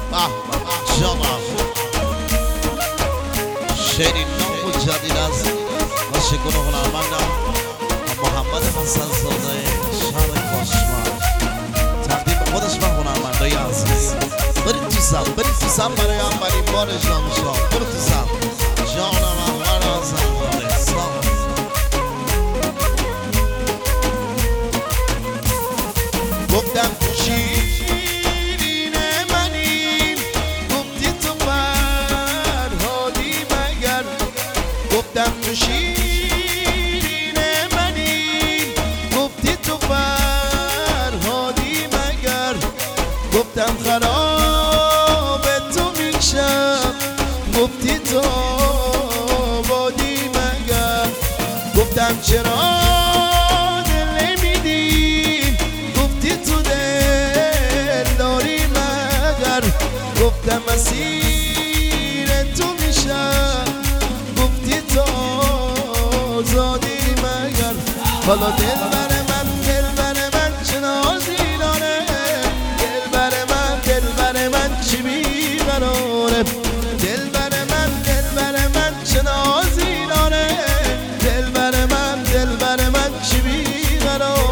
جانم شعری نو و جدید از ناشکون هنرمندم محمد حسن زاده شهر کاشمر تقدیم خودش و هنرمندای عزیز. برید تو سم برای اولین بار اجرا میشه. برو تو سم جانم احمد حسن زاده سلام. گفتم تو شیرین منی گفتی تو فرهادی مگر. گفتم تو شیرین منی گفتی تو فرهادی مگر. گفتم خراب تو میشم گفتی تو بادی مگر. گفتم چرا گفتم مسیر تو میشم گفتی تو آزادی مگر. حالا دل بر من چه نازی داره. دل بر من چی بیقراره. دل بر من چه نازی داره. دل بر من چی بیقراره.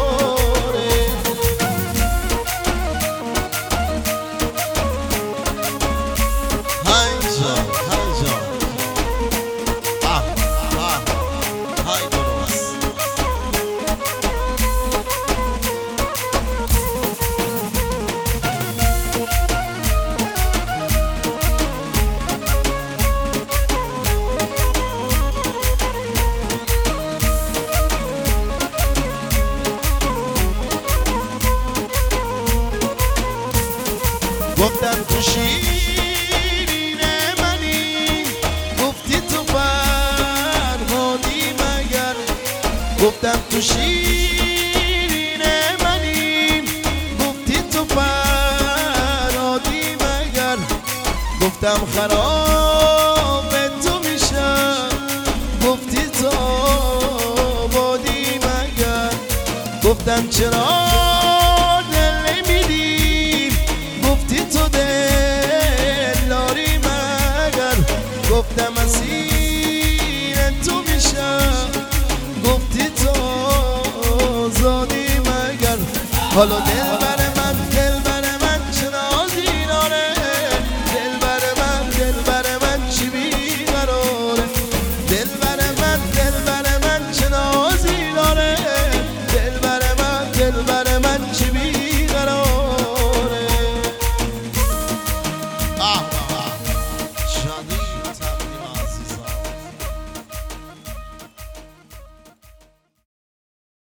گفتم تو شیرین منی گفتی تو فرهادی مگر. گفتم تو شیرین منی گفتی تو فرهادی مگر. گفتم خراب تو میشم گفتی تو بادی مگر. گفتم چرا گفتم مسیر تو میشم گفتی تو آزادی مگر. حالا دل بر من چه نازی داره. دل بر من چی بیقراره. دل بر من چه نازی داره. دل بر من چی بیقراره.